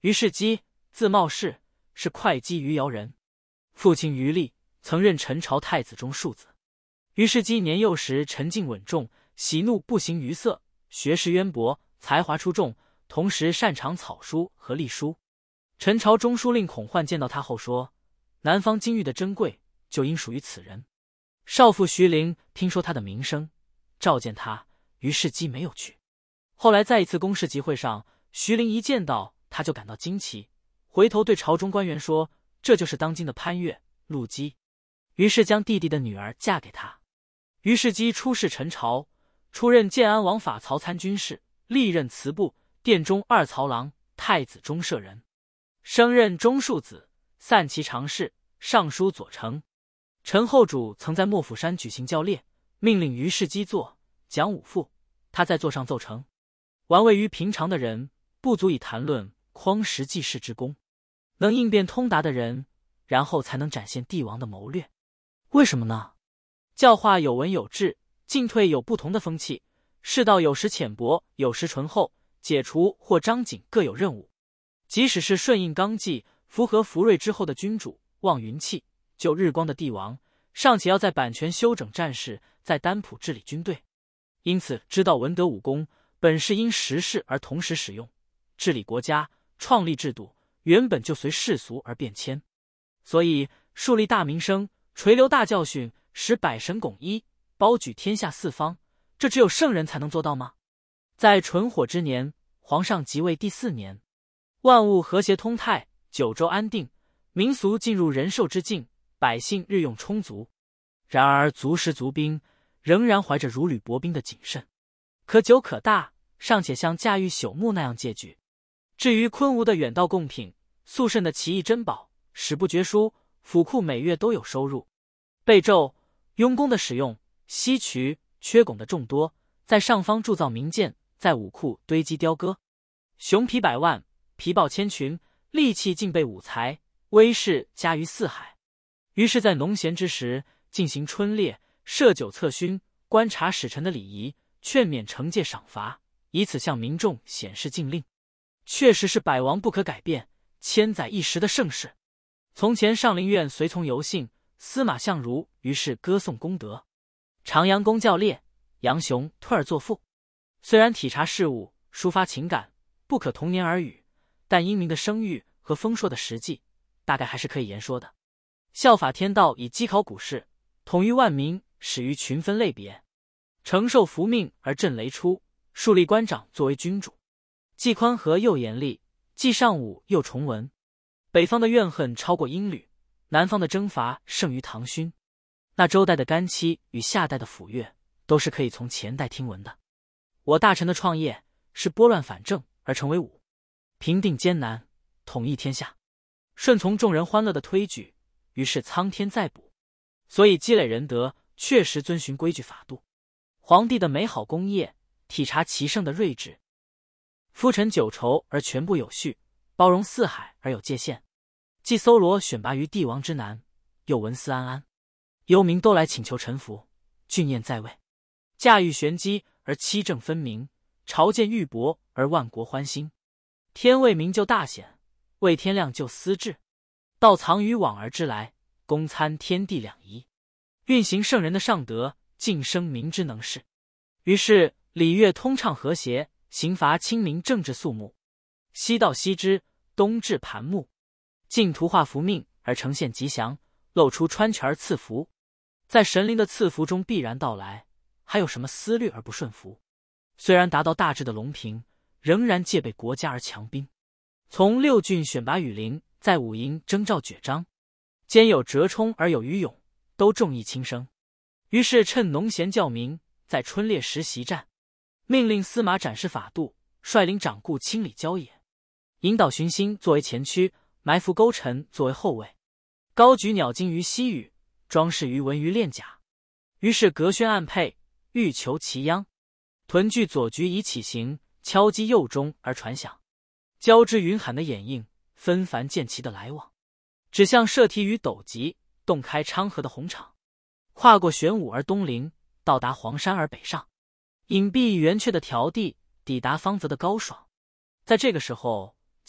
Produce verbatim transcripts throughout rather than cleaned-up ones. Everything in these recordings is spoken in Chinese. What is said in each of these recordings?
于世基，字茂氏，是会稽余姚人，父亲余立曾任陈朝太子中庶子。于世基年幼时沉静稳重，喜怒不形于色，学识渊博，才华出众，同时擅长草书和隶书。陈朝中书令孔焕见到他后说：“南方金玉的珍贵，就应属于此人。”少妇徐陵听说他的名声，召见他，于世基没有去。后来在一次公事集会上，徐陵一见到他就感到惊奇，回头对朝中官员说：“这就是当今的潘岳、陆基。”于是将弟弟的女儿嫁给他。于世基出仕陈朝，出任建安王法曹参军事，历任祠部、殿中二曹郎、太子中舍人，升任中庶子，散骑常侍、尚书左丞。陈后主曾在莫府山举行教练，命令于世基作讲武赋，他在座上奏成。玩味于平常的人，不足以谈论匡时济世之功，能应变通达的人，然后才能展现帝王的谋略。为什么呢？教化有文有志，进退有不同的风气，世道有时浅薄，有时醇厚，解除或张紧各有任务。即使是顺应纲纪、符合福瑞之后的君主，望云气、就日光的帝王，尚且要在版权修整战事，在丹普治理军队。因此知道文德武功本是因时势而同时使用，治理国家、创立制度，原本就随世俗而变迁。所以树立大名声，垂流大教训，使百神拱一，包举天下四方，这只有圣人才能做到吗？在纯火之年，皇上即位第四年，万物和谐通泰，九州安定，民俗进入人寿之境，百姓日用充足。然而足食足兵，仍然怀着如履薄冰的谨慎，可久可大，尚且像驾驭朽木那样借据。至于昆吾的远道贡品，肃慎的奇异珍宝，史不绝书，府库每月都有收入。备胄、雍弓的使用，西渠、缺拱的众多，在上方铸造名剑，在武库堆积雕戈。熊皮百万，皮豹千群，利器尽备五才，威势加于四海。于是在农闲之时，进行春猎，设酒测勋，观察使臣的礼仪，劝勉惩戒赏罚，以此向民众显示禁令。确实是百王不可改变，千载一时的盛世。从前上林苑随从游幸，司马相如于是歌颂功德。长阳公教猎，杨雄退而作赋。虽然体察事物，抒发情感，不可同年而语，但英明的声誉和丰硕的实际，大概还是可以言说的。效法天道，以稽考古事，统御万民，始于群分类别，承受福命而震雷出，树立官长作为君主，既宽和又严厉，既尚武又崇文。北方的怨恨超过英吕，南方的征伐胜于唐勋。那周代的干戚与夏代的抚越，都是可以从前代听闻的。我大臣的创业是拨乱反正而成为武，平定艰难，统一天下，顺从众人欢乐的推举，于是苍天再补。所以积累仁德，确实遵循规矩法度。皇帝的美好功业，体察其圣的睿智。夫臣九畴而全部有序，包容四海而有界限，既搜罗选拔于帝王之难，又文思安安，幽民都来请求臣服，俊彦在位，驾驭玄机而七政分明，朝见玉帛而万国欢心。天未明就大显，未天亮就私至，道藏于往而知来，公参天地两仪，运行圣人的上德，晋升民之能事。于是礼乐通畅和谐，刑罚清明，政治肃穆，西道西之，东至盘木，尽图画福命而呈现吉祥，露出穿权而赐福。在神灵的赐福中必然到来，还有什么思虑而不顺服？虽然达到大致的隆平，仍然戒备国家而强兵。从六郡选拔羽林，在五营征召爵章，兼有折冲而有余勇，都重义轻生。于是趁农闲教民，在春猎时习战，命令司马展示法度，率领掌故清理郊野，引导巡星作为前驱，埋伏钩臣作为后卫，高举鸟经于西宇，装饰于文于链甲。于是隔轩暗配，欲求其央，屯聚左局以起行，敲击右中而传响，交织云海的掩映，纷繁剑旗的来往，指向射梯于斗极，洞开昌河的红场，跨过玄武而东临，到达黄山而北上，隐蔽圆阙的条地，抵达方泽的高爽。在这个时候，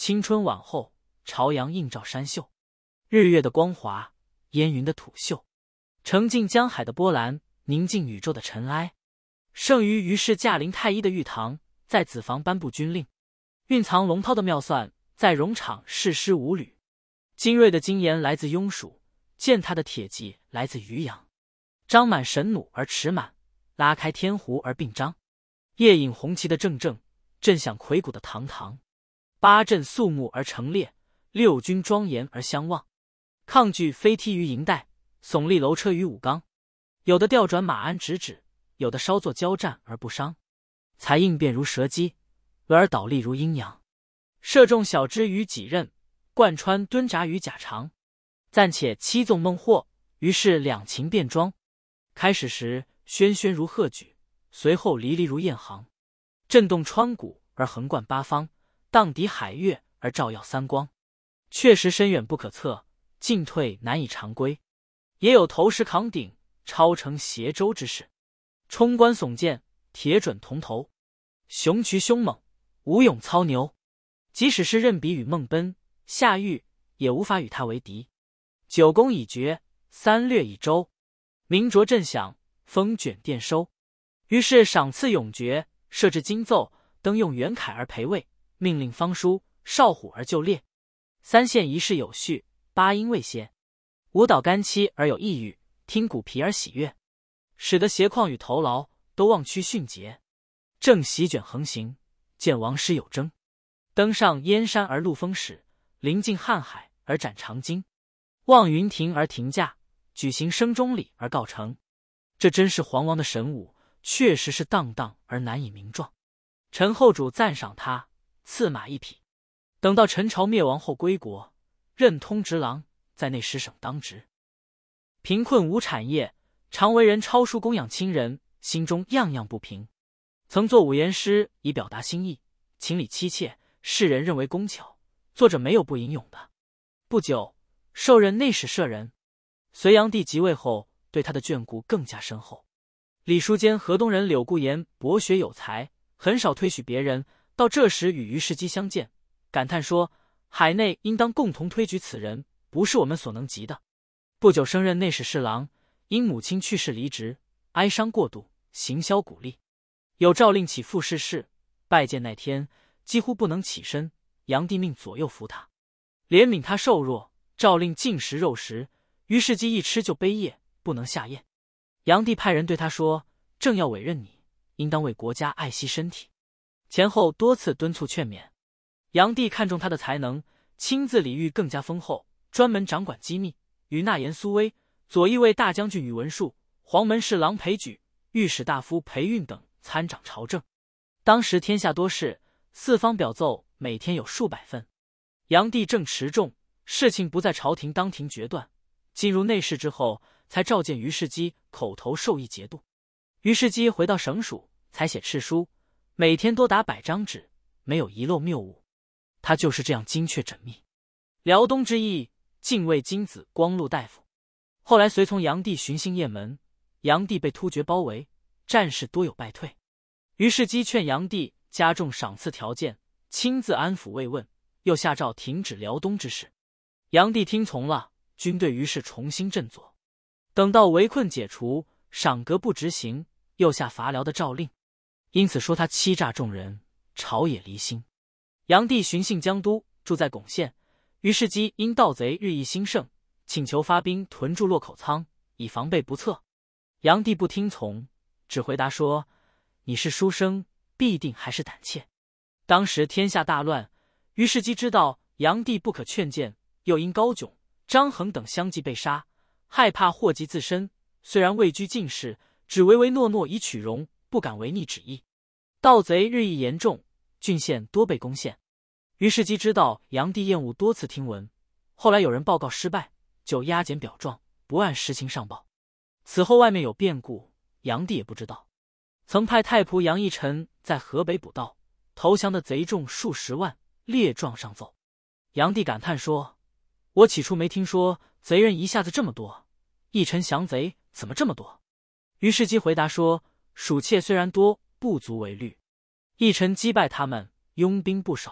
青春晚后，朝阳映照山秀，日月的光华，烟云的吐秀，澄净江海的波澜，宁静宇宙的尘埃。剩余于是驾临太医的御堂，在子房颁布军令，蕴藏龙韬的妙算，在戎场誓师五旅。精锐的精研来自庸蜀，践踏的铁骑来自渔阳。张满神弩而持满，拉开天湖而并张。夜饮红旗的正正，震响魁鼓的堂堂。八阵肃穆而成列，六军庄严而相望。抗拒飞踢于营带，耸立楼车于武冈。有的调转马鞍直指，有的稍作交战而不伤。才应变如蛇姬，额尔倒立如阴阳。射中小枝于己刃，贯穿蹲扎于甲长。暂且七纵孟获，于是两情变装。开始时喧喧如鹤举，随后离离如雁行。震动川谷而横贯八方，荡涤海岳而照耀三光。确实深远不可测，进退难以常规。也有投石扛鼎，超乘斜舟之势。冲冠耸剑，铁准铜头。雄渠凶猛，武勇操牛。即使是任比与孟奔、夏玉，也无法与他为敌。九功已绝，三略已周。鸣卓震响，风卷电收。于是赏赐永爵，设置金奏，登用元凯而陪位，命令方书，少虎而就列。三县仪式有序，八音未歇。舞蹈干戚而有意欲，听鼓皮而喜悦，使得斜旷与头劳都忘屈迅捷。正席卷横行，见王师有征。登上燕山而陆风始，临近瀚海而展长鲸。望云亭而停驾，举行升中礼而告成。这真是皇王的神武，确实是荡荡而难以名状。陈后主赞赏他，赐马一匹。等到陈朝灭亡后归国，任通直郎，在内史省当职。贫困无产业，常为人抄书供养亲人，心中样样不平。曾作五言诗以表达心意，情理凄切，世人认为工巧，作者没有不吟咏的。不久，受任内史舍人。隋炀帝即位后，对他的眷顾更加深厚。李叔坚河东人柳固言博学有才，很少推许别人。到这时与于世基相见，感叹说：海内应当共同推举此人，不是我们所能及的。不久升任内史侍郎，因母亲去世离职，哀伤过度，行销鼓励。有诏令起复试事，拜见那天几乎不能起身，炀帝命左右扶他，怜悯他瘦弱，诏令禁食肉食。于世基一吃就悲咽，不能下咽。炀帝派人对他说：正要委任你，应当为国家爱惜身体。前后多次敦促劝勉。炀帝看中他的才能，亲自礼遇更加丰厚，专门掌管机密，与纳言苏威、左翼卫大将军宇文述、黄门侍郎裴举、御史大夫裴运等参掌朝政。当时天下多事，四方表奏每天有数百份。炀帝正持重，事情不在朝廷当庭决断。进入内侍之后，才召见于世基，口头授意节度。于世基回到省署，才写敕书，每天多达百张纸，没有遗漏谬误。他就是这样精确缜密。辽东之役，禁卫金子光禄大夫。后来随从炀帝巡幸雁门，炀帝被突厥包围，战事多有败退。于世基劝炀帝加重赏赐条件，亲自安抚慰问，又下诏停止辽东之事。炀帝听从了，军队于是重新振作。等到围困解除，赏格不执行，又下伐辽的诏令。因此说他欺诈众人，朝野离心。炀帝巡幸江都，住在巩县。于世基因盗贼日益兴盛，请求发兵屯驻洛口仓，以防备不测。炀帝不听从，只回答说：你是书生，必定还是胆怯。当时天下大乱，于世基知道炀帝不可劝谏，又因高炯、张衡等相继被杀，害怕祸及自身，虽然位居进士，只唯唯诺诺以取荣，不敢违逆旨意。盗贼日益严重，郡县多被攻陷。于世基知道炀帝厌恶多次听闻，后来有人报告失败，就押检表状，不按实情上报。此后外面有变故，炀帝也不知道。曾派太仆杨义臣在河北捕盗，投降的贼众数十万，列状上奏。炀帝感叹说：我起初没听说贼人一下子这么多，义臣降贼怎么这么多？于世基回答说：属妾虽然多，不足为虑。义臣击败他们，拥兵不少，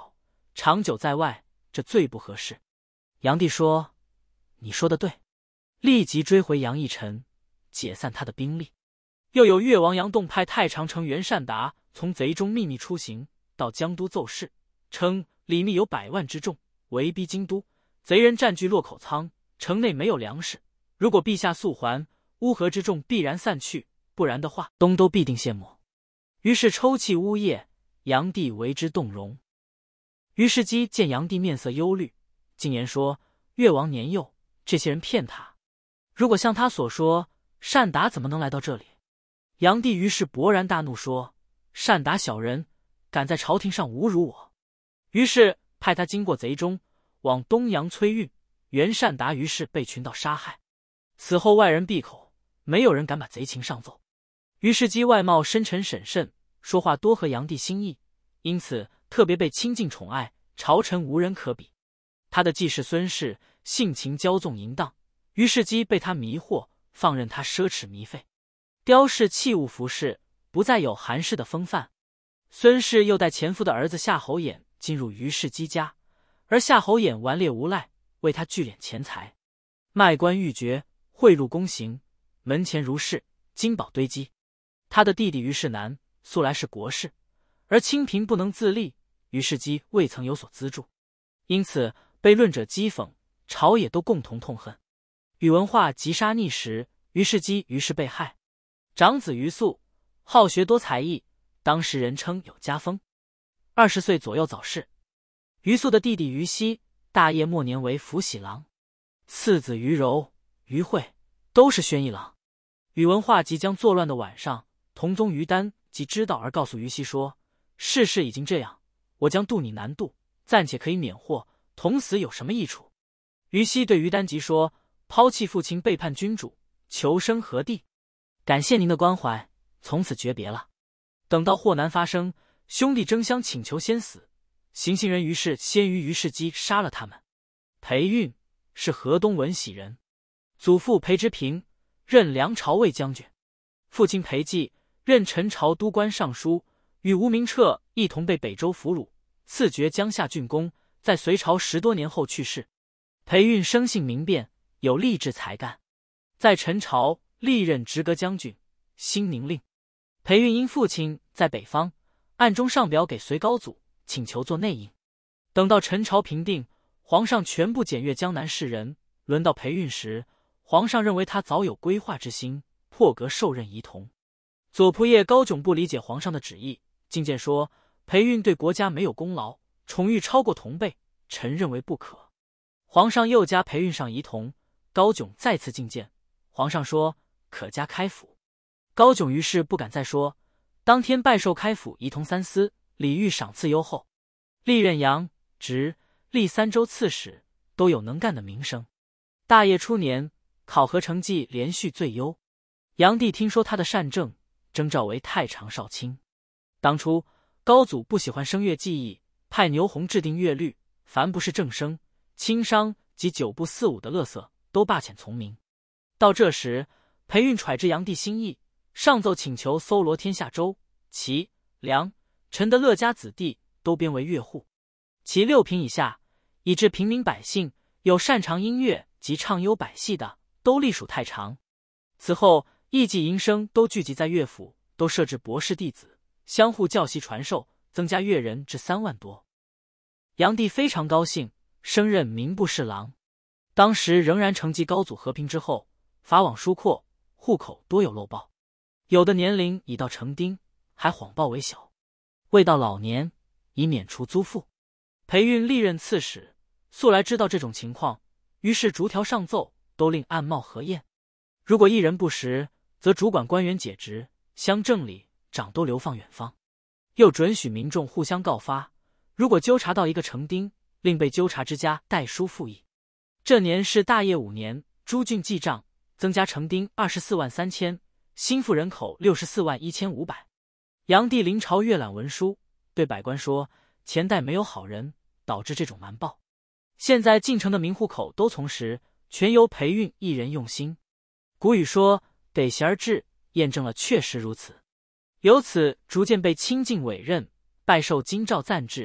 长久在外，这最不合适。炀帝说：“你说的对。”立即追回杨义臣，解散他的兵力。又有越王杨栋派太常丞袁善达从贼中秘密出行，到江都奏事，称里密有百万之众，围逼京都，贼人占据洛口仓，城内没有粮食。如果陛下速还，乌合之众必然散去，不然的话，东都必定陷没。于是抽泣呜咽，炀帝为之动容。于世基见炀帝面色忧虑，进言说：“越王年幼，这些人骗他。如果像他所说，善达怎么能来到这里？”炀帝于是勃然大怒，说：“善达小人，敢在朝廷上侮辱我！”于是派他经过贼中，往东阳崔运。袁善达于是被群盗杀害。此后外人闭口，没有人敢把贼情上奏。于世基外貌深沉审慎，说话多合炀帝心意，因此特别被亲近宠爱，朝臣无人可比。他的继室孙氏性情骄纵淫荡，于世基被他迷惑，放任他奢侈糜费，雕饰器物服饰，不再有韩氏的风范。孙氏又带前夫的儿子夏侯衍进入于世基家，而夏侯衍顽劣无赖，为他聚敛钱财，卖官鬻爵，贿赂公行，门前如是，金宝堆积。他的弟弟于世南素来是国士，而清贫不能自立，于世基未曾有所资助，因此被论者讥讽，朝野都共同痛恨。宇文化急杀逆时，于世基于是被害。长子于肃好学多才艺，当时人称有家风，二十岁左右早逝。于肃的弟弟于熙大业末年为辅喜郎，次子于柔、于惠都是宣义郎。宇文化即将作乱的晚上，同宗于丹即知道而告诉于熙说：“世事已经这样，我将渡你南渡，暂且可以免祸，同死有什么益处？”于熙对于丹即说：“抛弃父亲，背叛君主，求生何地？感谢您的关怀，从此诀别了。”等到祸难发生，兄弟争相请求先死，行刑人于是先于于世基杀了他们。裴运是河东闻喜人，祖父裴之平任梁朝卫将军，父亲裴寂任陈朝都官尚书，与吴明彻一同被北周俘虏，赐爵江夏郡公，在隋朝十多年后去世。裴运生性明辨，有立志才干，在陈朝历任直阁将军、兴宁令。裴运因父亲在北方，暗中上表给隋高祖，请求做内应。等到陈朝平定，皇上全部检阅江南士人，轮到裴运时，皇上认为他早有规划之心，破格授任仪同。左仆射高炯不理解皇上的旨意，进谏说：“裴运对国家没有功劳，宠誉超过同辈，臣认为不可。”皇上又加裴运上仪同，高炯再次进谏，皇上说：“可加开府。”高炯于是不敢再说，当天拜授开府仪同三司，礼遇赏赐优厚，历任阳、直、历三州刺史，都有能干的名声。大业初年，考核成绩连续最优。炀帝听说他的善政，征召为太常少卿。当初高祖不喜欢声乐技艺，派牛弘制定乐律，凡不是正声、轻商及九不四五的乐色，都罢遣从明。到这时，裴运揣知炀帝心意，上奏请求搜罗天下州、齐、梁、陈的乐家子弟，都编为乐户，其六品以下，以致平民百姓有擅长音乐及唱优百戏的，都隶属太常。此后艺伎营生都聚集在乐府，都设置博士弟子，相互教习传授，增加乐人至三万多。炀帝非常高兴，升任民部侍郎。当时仍然承继高祖和平之后，法网疏阔，户口多有漏报，有的年龄已到成丁，还谎报为小，未到老年，以免除租赋。裴运历任刺史，素来知道这种情况，于是逐条上奏，都令按冒核验。如果一人不实，则主管官员解职，乡镇里长都流放远方。又准许民众互相告发，如果纠察到一个成丁，令被纠察之家代书复议。这年是大业五年，诸郡记账，增加成丁二十四万三千，新赋人口六十四万一千五百。炀帝临朝阅览文书，对百官说：“前代没有好人，导致这种瞒报。现在进城的民户口都从实，全由裴运一人用心。”古语说：“得贤而治”，验证了确实如此。由此逐渐被亲近委任，拜授京兆赞治，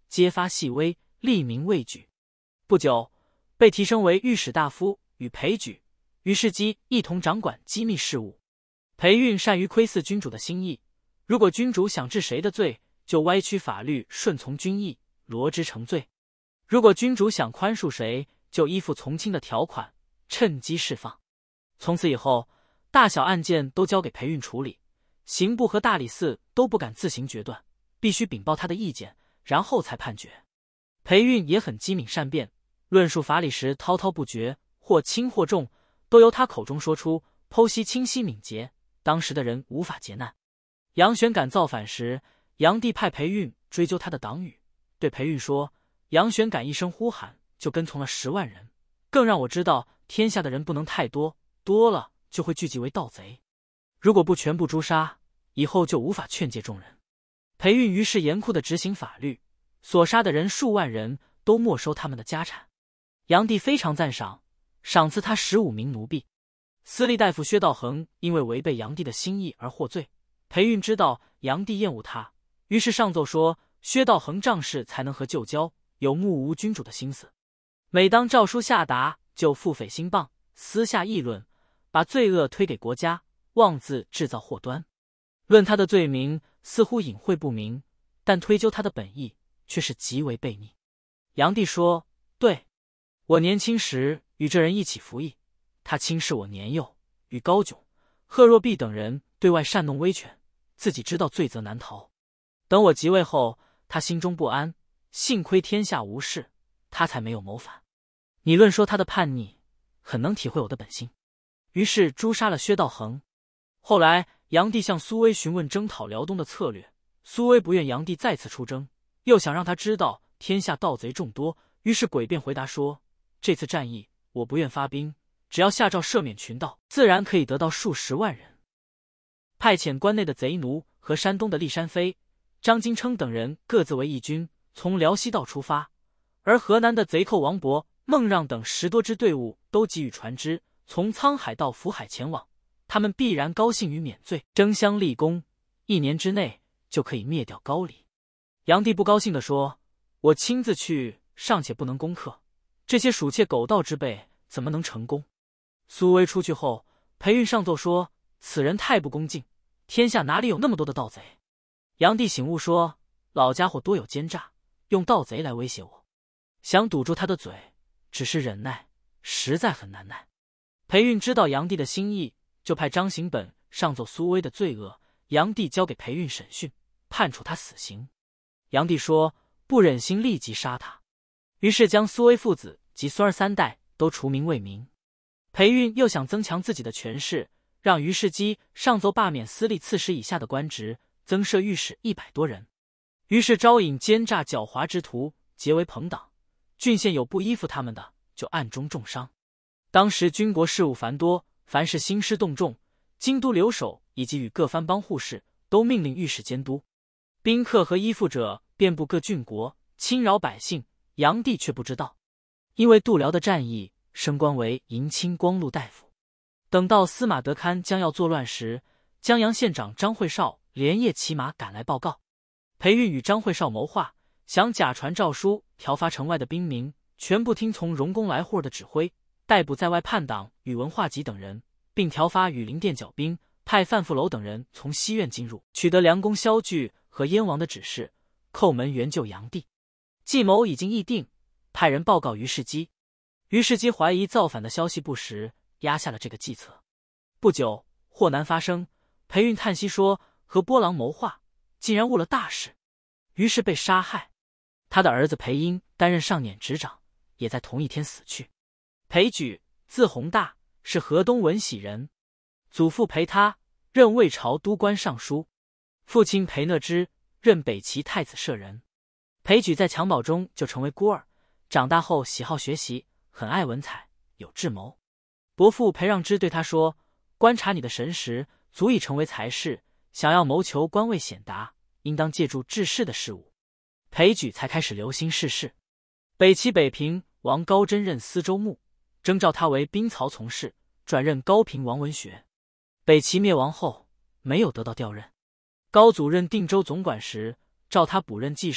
揭发细微，立名未举。不久，被提升为御史大夫，与裴举、于世基一同掌管机密事务。裴运善于窥伺君主的心意，如果君主想治谁的罪，就歪曲法律，顺从君意，罗织成罪；如果君主想宽恕谁，就依附从轻的条款，趁机释放。从此以后，大小案件都交给裴运处理，刑部和大理寺都不敢自行决断，必须禀报他的意见，然后才判决。裴运也很机敏善辩，论述法理时滔滔不绝，或轻或重，都由他口中说出，剖析清晰敏捷，当时的人无法劫难。杨玄感造反时，杨帝派裴运追究他的党羽，对裴运说：“杨玄感一声呼喊，就跟从了十万人，更让我知道天下的人不能太多，多了就会聚集为盗贼。如果不全部诛杀，以后就无法劝诫众人。”裴运于是严酷地执行法律，所杀的人数万人，都没收他们的家产。杨帝非常赞赏，赏赐他十五名奴婢。司隶大夫薛道衡因为违背杨帝的心意而获罪，裴运知道杨帝厌恶他，于是上奏说薛道衡仗势才能和旧交，有目无君主的心思。每当诏书下达，就腹诽兴谤，私下议论，把罪恶推给国家，妄自制造祸端。论他的罪名似乎隐晦不明，但推究他的本意却是极为悖逆。杨帝说：“对，我年轻时与这人一起服役，他轻视我年幼，与高炯、贺若弼等人对外煽弄威权，自己知道罪责难逃。等我即位后，他心中不安，幸亏天下无事，他才没有谋反。你论说他的叛逆，很能体会我的本性。”于是诛杀了薛道衡。后来杨帝向苏威询问征讨辽东的策略，苏威不愿杨帝再次出征，又想让他知道天下盗贼众多，于是诡辩回答说：“这次战役我不愿发兵，只要下诏赦免群盗，自然可以得到数十万人。”派遣关内的贼奴和山东的骊山飞、张金称等人各自为义军，从辽西道出发，而河南的贼寇王勃、孟让等十多支队伍都给予船只，从沧海到福海前往。他们必然高兴于免罪，争相立功，一年之内就可以灭掉高丽。杨帝不高兴地说：“我亲自去，尚且不能攻克，这些鼠窃狗盗之辈怎么能成功？”苏威出去后，裴运上奏说：“此人太不恭敬，天下哪里有那么多的盗贼？”杨帝醒悟说：“老家伙多有奸诈，用盗贼来威胁我，想堵住他的嘴，只是忍耐，实在很难耐。”裴运知道杨帝的心意，就派张行本上奏苏威的罪恶，杨帝交给裴运审讯，判处他死刑。杨帝说不忍心立即杀他，于是将苏威父子及孙儿三代都除名为民。裴运又想增强自己的权势，让于世基上奏罢免司隶刺史以下的官职，增设御史一百多人。于是招引奸诈狡猾之徒，结为朋党，郡县有不依附他们的，就暗中重伤。当时军国事务繁多，凡是兴师动众，京都留守以及与各藩邦互市，都命令御史监督。宾客和依附者遍布各郡国，侵扰百姓，杨帝却不知道。因为度辽的战役，升官为迎亲光禄大夫。等到司马德堪将要作乱时，江阳县长张惠绍连夜骑马赶来报告。裴运与张惠绍谋划，想假传诏书，调发城外的兵民，全部听从荣公来货的指挥，逮捕在外叛党宇文化及等人，并调发羽林殿剿兵，派范富楼等人从西院进入，取得梁公萧据和燕王的指示，叩门援救杨帝。计谋已经议定，派人报告于世基。于世基怀疑造反的消息不实，压下了这个计策。不久，祸难发生，裴运叹息说和波郎谋划，竟然误了大事，于是被杀害。他的儿子裴英担任上辇执掌，也在同一天死去。裴举，字弘大，是河东闻喜人，祖父裴他任魏朝都官尚书，父亲裴讷之任北齐太子舍人。裴举在襁褓中就成为孤儿，长大后喜好学习，很爱文采，有智谋。伯父裴让之对他说：“观察你的神识，足以成为才士，想要谋求官位显达，应当借助治世的事物。”裴举才开始留心世事。北齐北平王高真任司州牧，征召他为兵曹从事，转任高平王文学。北齐灭亡后，没有得到调任。高祖任定州总管时，召他补任记事，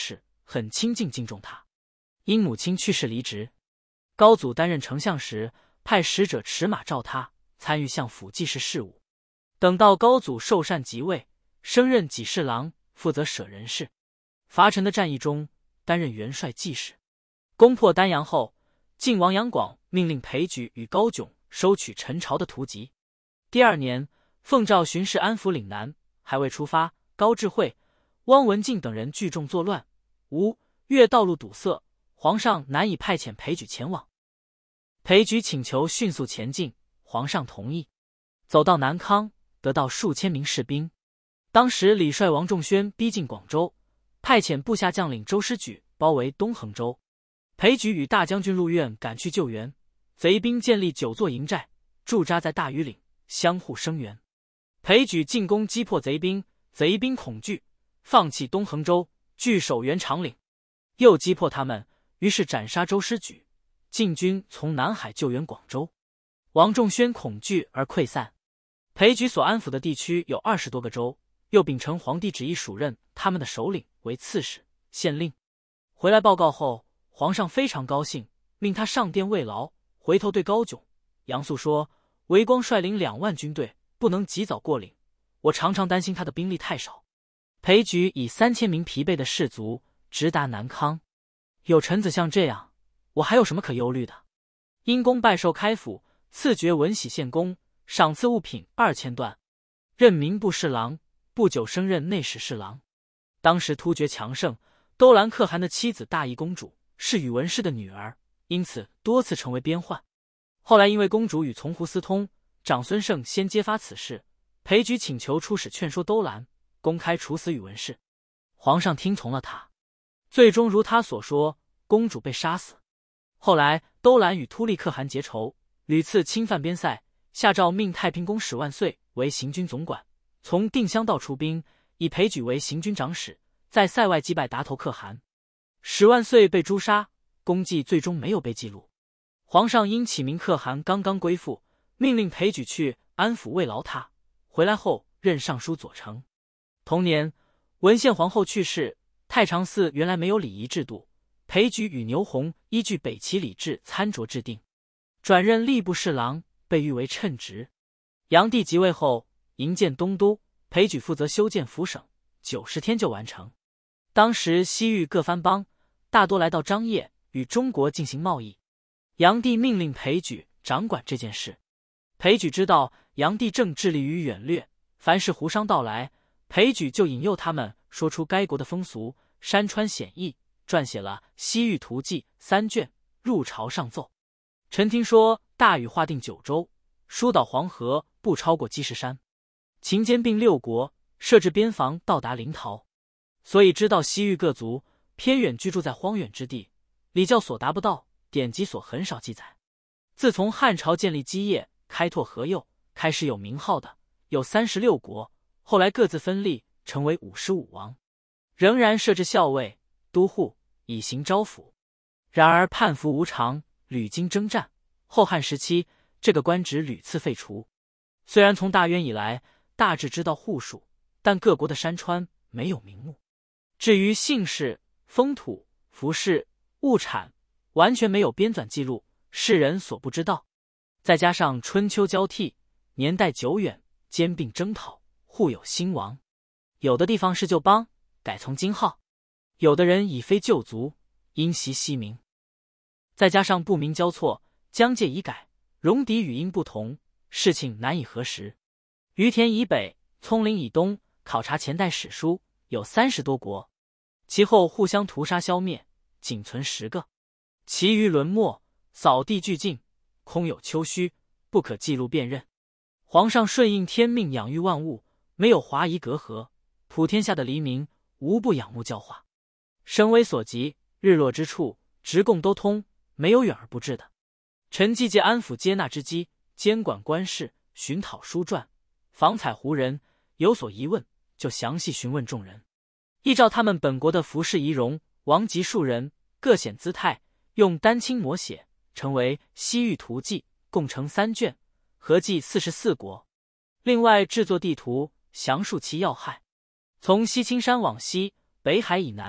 很亲近敬重他。因母亲去世离职，高祖担任丞相时，派使者持马召他参与相府记事事务。等到高祖受禅即位，升任给事郎，负责舍人事。伐陈的战役中，担任元帅记事。攻破丹阳后，晋王杨广命令裴矩与高炯收取陈朝的图籍。第二年，奉诏巡视安抚岭南，还未出发，高智慧、汪文静等人聚众作乱，吴越道路堵塞，皇上难以派遣裴矩前往。裴矩请求迅速前进，皇上同意。走到南康，得到数千名士兵。当时李帅王仲宣逼近广州，派遣部下将领周师举包围东衡州。裴矩与大将军陆苑赶去救援，贼兵建立九座营寨，驻扎在大庾岭，相互声援。裴矩进攻击破贼兵，贼兵恐惧，放弃东衡州，据守原长岭。又击破他们，于是斩杀周师举，晋军从南海救援广州。王仲宣恐惧而溃散。裴矩所安抚的地区有二十多个州，又秉承皇帝旨意署任他们的首领为刺史、县令。回来报告后，皇上非常高兴，命他上殿慰劳。回头对高炯、杨素说：“韦光率领两万军队，不能及早过岭，我常常担心他的兵力太少。”裴矩以三千名疲惫的士卒直达南康。有臣子像这样，我还有什么可忧虑的？因功拜授开府，赐爵文喜县公，赏赐物品二千段，任民部侍郎。不久升任内史侍郎。当时突厥强盛，兜兰可汗的妻子大义公主是宇文氏的女儿，因此多次成为边患。后来因为公主与从胡私通，长孙晟先揭发此事，裴矩请求出使劝说兜兰，公开处死宇文氏。皇上听从了他，最终如他所说，公主被杀死。后来兜兰与突利可汗结仇，屡次侵犯边塞，下诏命太平公史万岁为行军总管，从定襄道出兵，以裴矩为行军长史，在塞外击败达头可汗。史万岁被诛杀，功绩最终没有被记录。皇上因启明可汗刚刚归附，命令裴矩去安抚慰劳他。回来后任尚书左丞。同年，文献皇后去世，太常寺原来没有礼仪制度，裴矩与牛弘依据北齐礼制参酌制定，转任吏部侍郎，被誉为称职。炀帝即位后，营建东都，裴矩负责修建府省，九十天就完成。当时西域各藩邦大多来到张掖，与中国进行贸易。炀帝命令裴矩掌管这件事。裴矩知道炀帝正致力于远略，凡是胡商到来，裴矩就引诱他们说出该国的风俗、山川险易，撰写了《西域图记》三卷，入朝上奏。臣听说大禹划定九州，疏导黄河不超过积石山，秦兼并六国，设置边防到达临洮，所以知道西域各族偏远居住在荒远之地，礼教所达不到，典籍所很少记载。自从汉朝建立基业，开拓河右，开始有名号的有三十六国，后来各自分立，成为五十五王，仍然设置校尉、都护，以行招抚。然而叛服无常，屡经征战，后汉时期这个官职屡次废除。虽然从大渊以来大致知道户数，但各国的山川没有名目。至于姓氏、风土、服饰、物产，完全没有编纂记录，世人所不知道。再加上春秋交替，年代久远，兼并征讨，互有兴亡。有的地方是旧邦，改从今号；有的人已非旧族，因袭西名。再加上部名交错，疆界已改，戎狄语音不同，事情难以核实。于田以北、葱岭以东考察前代史书，有三十多国，其后互相屠杀消灭，仅存十个，其余沦没，扫地俱尽，空有丘墟，不可记录辨认。皇上顺应天命，养育万物，没有华夷隔阂，普天下的黎民无不仰慕教化，声威所及，日落之处，直贡都通，没有远而不至的。臣既借安抚接纳之机，监管官事，寻讨书传，访采胡人，有所疑问，就详细询问众人，依照他们本国的服饰仪容、王级数人，各显姿态，用丹青摹写，成为《西域图记》，共成三卷，合计四十四国。另外制作地图，详述其要害，从西青山往西，北海以南，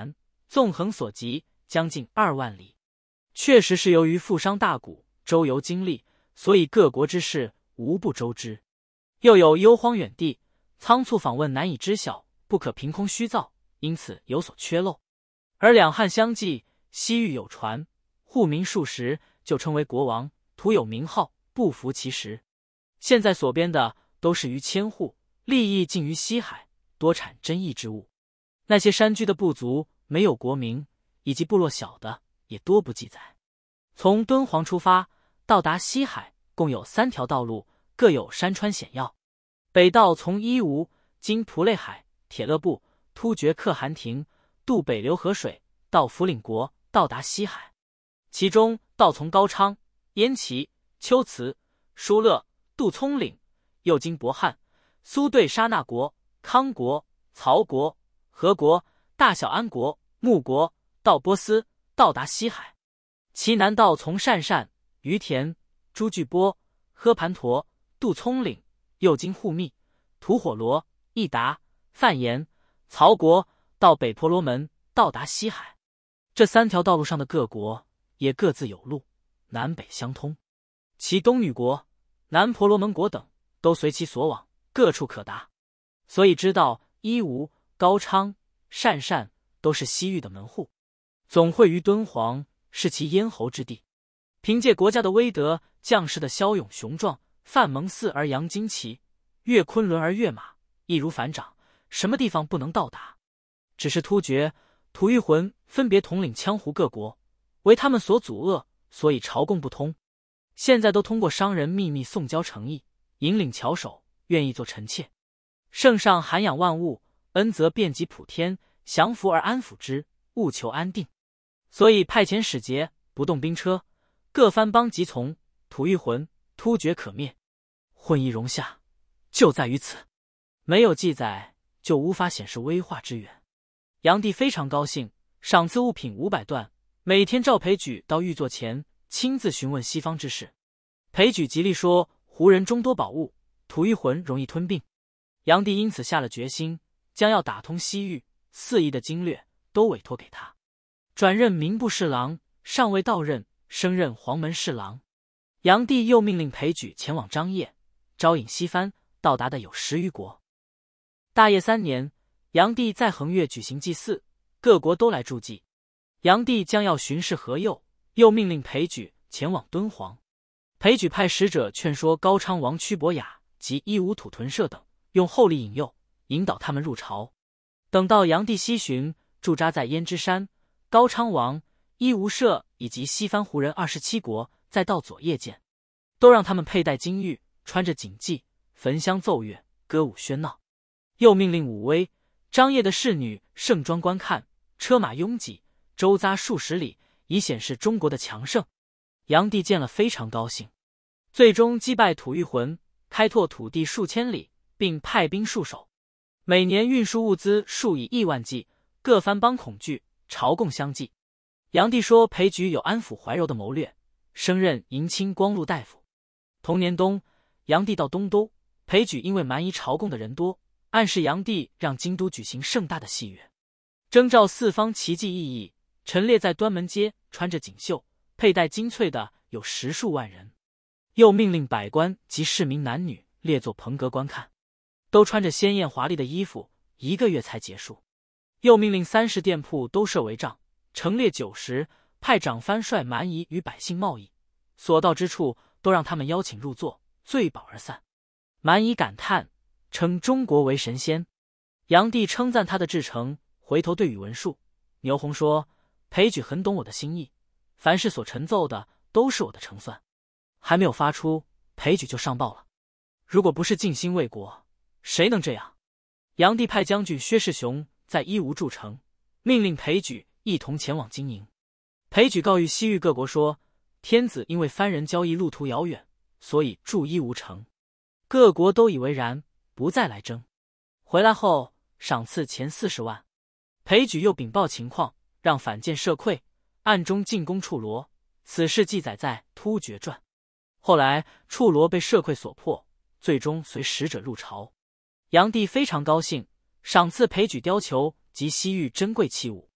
纵横所及将近二万里。确实是由于富商大贾周游经历，所以各国之事无不周知。又有忧荒远地，仓促访问难以知晓，不可凭空虚造，因此有所缺漏。而两汉相继，西域有传，户民数十，就称为国王，徒有名号，不符其实。现在所编的都是逾千户，利益近于西海，多产珍异之物。那些山居的部族没有国名，以及部落小的也多不记载。从敦煌出发到达西海，共有三条道路，各有山川险要。北道从伊吾经蒲类海、铁勒部、突厥可汗亭，渡北流河水到福岭国，到达西海。其中道从高昌、燕齐、龟兹、疏勒、渡葱岭，又经博汉、苏对沙那国、康国、曹国、何国、大小安国、穆国，到波斯，到达西海。其南道从鄯善、于田、朱巨波、喝盘陀、渡葱岭，又经护密、吐火罗、益达、范延、曹国，到北婆罗门，到达西海。这三条道路上的各国也各自有路，南北相通。其东女国、南婆罗门国等都随其所往，各处可达。所以知道伊吾、高昌、鄯善都是西域的门户，总会于敦煌，是其咽喉之地。凭借国家的威德，将士的骁勇雄壮，范蒙寺而扬旌旗，越昆仑而跃马，易如反掌，什么地方不能到达？只是突厥、吐谷浑分别统领羌胡各国，为他们所阻遏，所以朝贡不通。现在都通过商人秘密送交诚意，引领巧手，愿意做臣妾。圣上涵养万物，恩泽遍及普天，降服而安抚之，务求安定。所以派遣使节，不动兵车，各藩邦即从，吐谷浑、突厥可灭。混一容下，就在于此。没有记载，就无法显示威化之远。炀帝非常高兴，赏赐物品五百段，每天召裴举到御座前，亲自询问西方之事。裴举极力说胡人众多宝物，吐谷浑容易吞并。炀帝因此下了决心，将要打通西域四夷的经略都委托给他，转任民部侍郎，尚未到任，升任黄门侍郎。炀帝又命令裴举前往张掖，招引西藩，到达的有十余国。大业三年，炀帝在衡岳举行祭祀，各国都来助祭。炀帝将要巡视河右，又命令裴举前往敦煌。裴举派使者劝说高昌王屈伯雅及伊吾土屯舍等，用厚礼引诱，引导他们入朝。等到炀帝西巡，驻扎在胭脂山，高昌王、伊吾舍以及西番胡人二十七国，再到左夜见，都让他们佩戴金玉，穿着锦髻，焚香奏乐，歌舞喧闹。又命令武威、张掖的侍女盛装观看，车马拥挤，周匝数十里，以显示中国的强盛。炀帝见了非常高兴，最终击败吐谷浑，开拓土地数千里，并派兵戍守。每年运输物资数以亿万计，各藩邦恐惧，朝贡相继。炀帝说裴举有安抚怀柔的谋略，升任迎亲光禄大夫。同年冬，炀帝到东都，裴举因为蛮夷朝贡的人多，暗示炀帝让京都举行盛大的戏乐，征召四方奇技异艺，陈列在端门街，穿着锦绣，佩戴金翠的有十数万人。又命令百官及市民男女列作棚阁观看，都穿着鲜艳华丽的衣服，一个月才结束。又命令三十店铺都设为帐，陈列酒食，派长藩率蛮夷与百姓贸易，所到之处都让他们邀请入座，醉饱而散。蛮夷感叹，称中国为神仙。炀帝称赞他的至诚，回头对宇文述、牛弘说：裴举很懂我的心意，凡是所陈奏的都是我的成算。还没有发出，裴举就上报了。如果不是尽心为国，谁能这样？炀帝派将军薛世雄在伊吾筑城，命令裴举一同前往经营。裴举告谕西域各国说，天子因为番人交易路途遥远，所以筑伊吾城。各国都以为然，不再来争。回来后赏赐钱四十万。裴举又禀报情况，让反间设溃，暗中进攻处罗。此事记载在《突厥传》。后来处罗被设溃所破，最终随使者入朝。炀帝非常高兴，赏赐裴举貂裘及西域珍贵器物。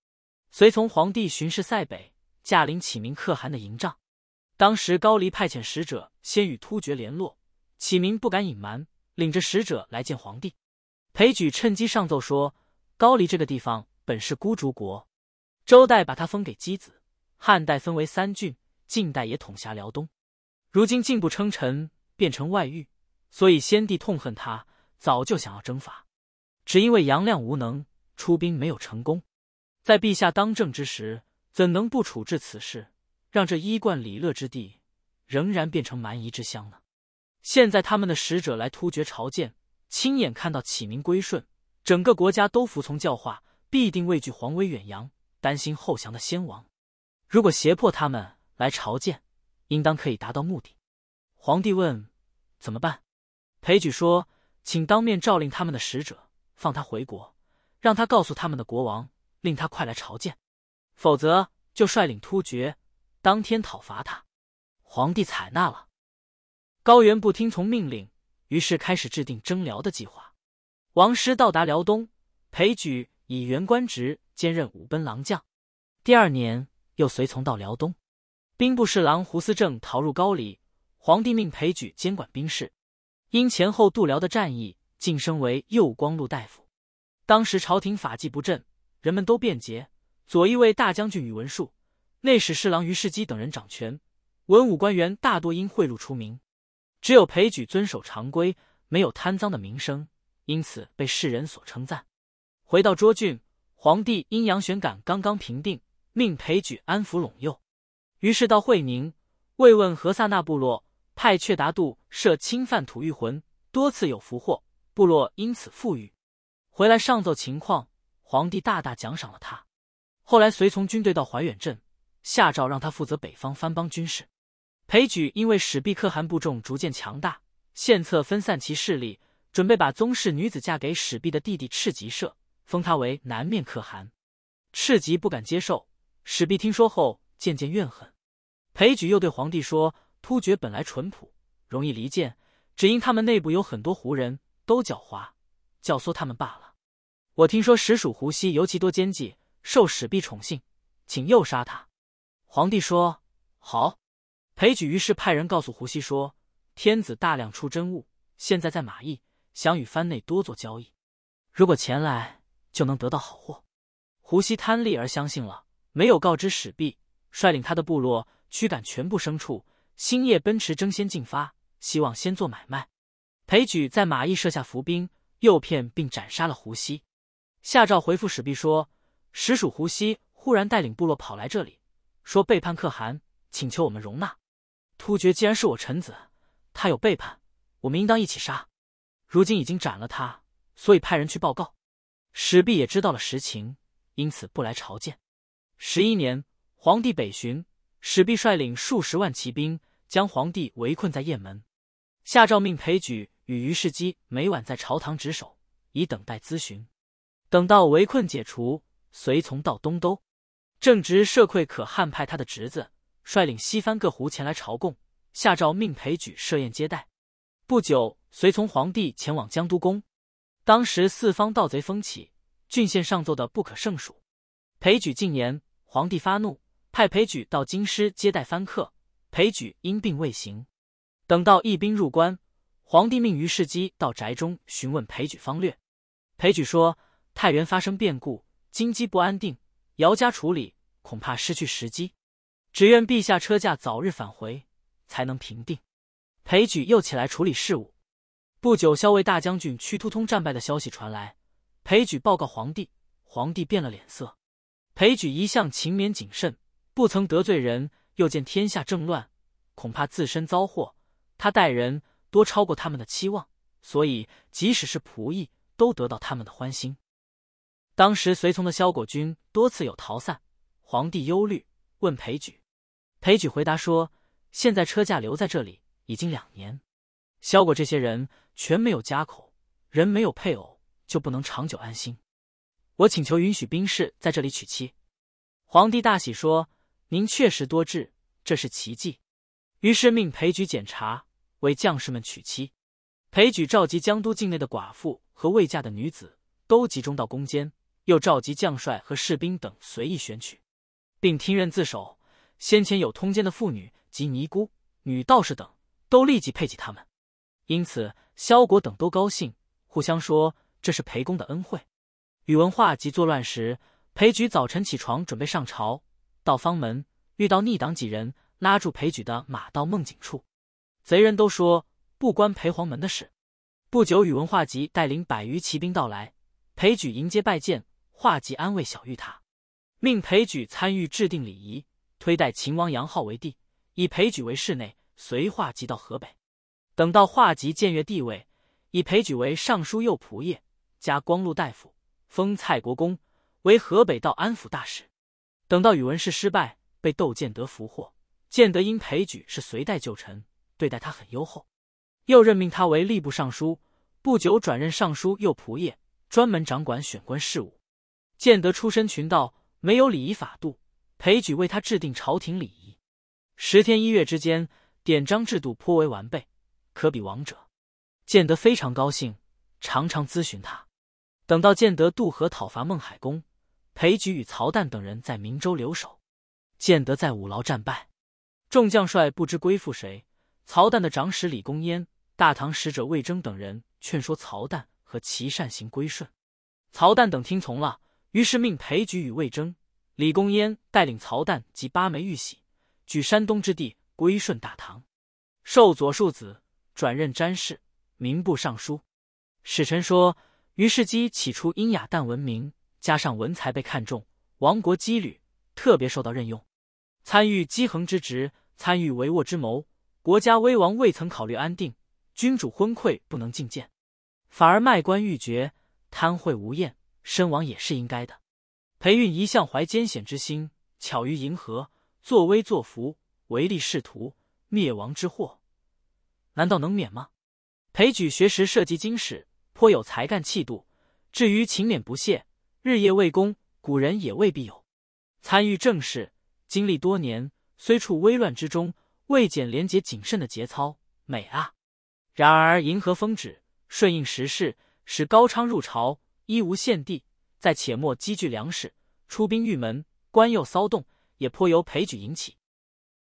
随从皇帝巡视塞北，驾临启明可汗的营帐。当时高黎派遣使者先与突厥联络，启明不敢隐瞒，领着使者来见皇帝。裴举趁机上奏说，高黎这个地方本是孤竹国，周代把它封给箕子，汉代分为三郡，晋代也统辖辽东，如今进不称臣，变成外域，所以先帝痛恨他，早就想要征伐，只因为杨亮无能，出兵没有成功。在陛下当政之时，怎能不处置此事，让这衣冠礼乐之地仍然变成蛮夷之乡呢？现在他们的使者来突厥朝见，亲眼看到启明归顺，整个国家都服从教化，必定畏惧皇威远扬，担心后降的先王。如果胁迫他们来朝见，应当可以达到目的。皇帝问怎么办？裴举说，请当面诏令他们的使者放他回国，让他告诉他们的国王，令他快来朝见，否则就率领突厥当天讨伐他。皇帝采纳了。高原不听从命令，于是开始制定征辽的计划。王师到达辽东，裴举以原官职兼任武奔郎将。第二年又随从到辽东，兵部侍郎胡思正逃入高黎，皇帝命裴举监管兵事，因前后渡辽的战役，晋升为右光禄大夫。当时朝廷法纪不振，人们都辩结，左翼卫大将军宇文述、内史侍郎于世基等人掌权，文武官员大多因贿赂出名，只有裴举遵守常规，没有贪赃的名声，因此被世人所称赞。回到涿郡，皇帝因杨玄感刚刚平定，命裴举安抚陇右，于是到会宁慰问何萨那部落，派阙达度设侵犯吐谷浑，多次有俘获，部落因此富裕。回来上奏情况，皇帝大大奖赏了他。后来随从军队到怀远镇，下诏让他负责北方藩邦军事。裴举因为始毕可汗部众逐渐强大，献策分散其势力，准备把宗室女子嫁给始毕的弟弟赤吉社，封他为南面可汗。赤吉不敢接受，始毕听说后渐渐怨恨。裴举又对皇帝说，突厥本来淳朴，容易离间，只因他们内部有很多胡人，都狡猾，教唆他们罢了。我听说实属胡熙尤其多奸计，受始毕宠幸，请诱杀他。皇帝说好。裴举于是派人告诉胡熙说，天子大量出真物，现在在马邑，想与藩内多做交易，如果前来就能得到好货。胡熙贪利而相信了，没有告知始毕，率领他的部落驱赶全部牲畜，星夜奔驰争先进发，希望先做买卖。裴举在马邑设下伏兵，诱骗并斩杀了胡熙。下诏回复始毕说，实属胡熙忽然带领部落跑来这里，说背叛可汗，请求我们容纳。突厥既然是我臣子，他有背叛，我们应当一起杀。如今已经斩了他，所以派人去报告。始毕也知道了实情，因此不来朝见。十一年，皇帝北巡，始毕率领数十万骑兵，将皇帝围困在雁门。下诏命裴举与于世基每晚在朝堂值守，以等待咨询。等到围困解除，随从到东都，正值社会可汗派他的侄子率领西藩各胡前来朝贡，下诏命裴举设宴接待。不久，随从皇帝前往江都宫。当时四方盗贼风起，郡县上奏的不可胜数。裴举进言，皇帝发怒，派裴举到京师接待藩客。裴举因病未行。等到义兵入关，皇帝命于世基到宅中询问裴举方略。裴举说，太原发生变故，京畿不安定，姚家处理恐怕失去时机，只愿陛下车驾早日返回，才能平定。裴举又起来处理事务。不久，骁卫大将军屈突通战败的消息传来，裴举报告皇帝，皇帝变了脸色。裴举一向勤勉谨慎，不曾得罪人，又见天下正乱，恐怕自身遭祸，他待人多超过他们的期望，所以即使是仆役都得到他们的欢心。当时随从的萧果军多次有逃散，皇帝忧虑，问裴举。裴举回答说，现在车驾留在这里已经两年，萧果这些人全没有家口，人没有配偶，就不能长久安心。我请求允许兵士在这里娶妻。皇帝大喜说，您确实多智，这是奇迹。于是命裴举检查，为将士们娶妻。裴举召集江都境内的寡妇和未嫁的女子，都集中到宫间， 又召集将帅和士兵等随意选取，并听任自首。先前有通奸的妇女及尼姑、女道士等，都立即配给他们。因此萧国等都高兴，互相说这是裴公的恩惠。宇文化及作乱时，裴举早晨起床准备上朝，到方门遇到逆党几人，拉住裴举的马到孟井处。贼人都说不关裴黄门的事。不久，宇文化及带领百余骑兵到来，裴举迎接拜见，化及安慰小谕他，命裴举参与制定礼仪，推戴秦王杨浩为帝，以裴举为室内，随化及到河北。等到化及僭越帝位，以裴举为尚书右仆射，加光禄大夫，封蔡国公，为河北道安抚大使。等到宇文氏失败，被窦建德俘获，建德因裴举是隋代旧臣，对待他很优厚，又任命他为吏部尚书，不久转任尚书右仆射，专门掌管选官事务。建德出身群盗，没有礼仪法度，裴举为他制定朝廷礼仪，十天一月之间，典章制度颇为完备，可比王者。建德非常高兴，常常咨询他。等到建德渡河讨伐孟海公，裴举与曹旦等人在明州留守，建德在五牢战败，众将帅不知归附谁。曹旦的长史李公焉、大唐使者魏征等人劝说曹旦和其善行归顺，曹旦等听从了，于是命裴举与魏征、李公焉带领曹旦及八枚玉玺，举山东之地归顺大唐，授左庶子，转任詹事、民部尚书。史臣说，于世基起初因雅淡闻名，加上文才被看重，亡国羁旅，特别受到任用，参与姬衡之职，参与帷幄之谋。国家危亡未曾考虑安定，君主昏聩不能进谏，反而卖官鬻爵，贪贿无厌，身亡也是应该的。裴运一向怀艰险之心，巧于迎合，作威作福，唯利是图，灭亡之祸，难道能免吗？裴举学识涉及经史，颇有才干气度，至于勤勉不懈，日夜为公，古人也未必有。参与政事，经历多年，虽处危乱之中，未减廉洁谨慎的节操，美啊！然而迎合风旨，顺应时势，使高昌入朝，衣无献地，在且末积聚粮食，出兵玉门，官又骚动，也颇由裴举引起。